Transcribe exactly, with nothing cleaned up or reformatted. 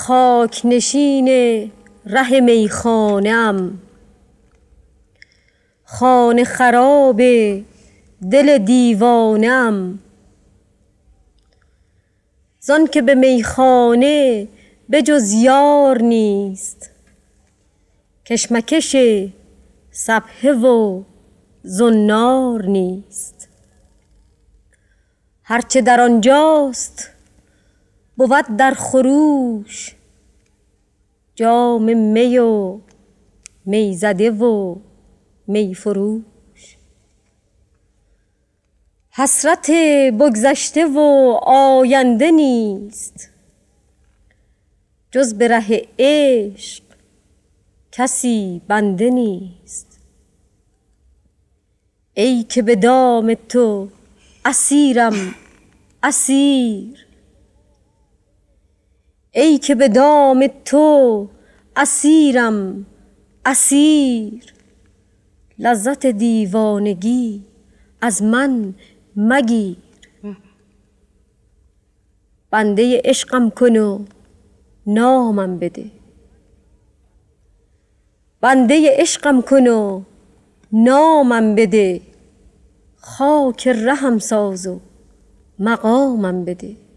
خاک نشین ره میخانه ام، خانه خراب دل دیوانه ام. زان که به میخانه به جز یار نیست، کشمکش سبحه و زنار نیست. هرچه در آنجاست بود در خروش، جام می و می زده و می فروش. حسرت بگذشته و آینده نیست، جز به ره عشق کسی بنده نیست. ای که به دام تو اسیرم اسیر، ای که به دام تو اسیرم اسیر. لذت دیوانگی از من مگیر. بنده عشقم کن و نامم بده، بنده عشقم کن و نامم بده. خاک رهم ساز و مقامم بده.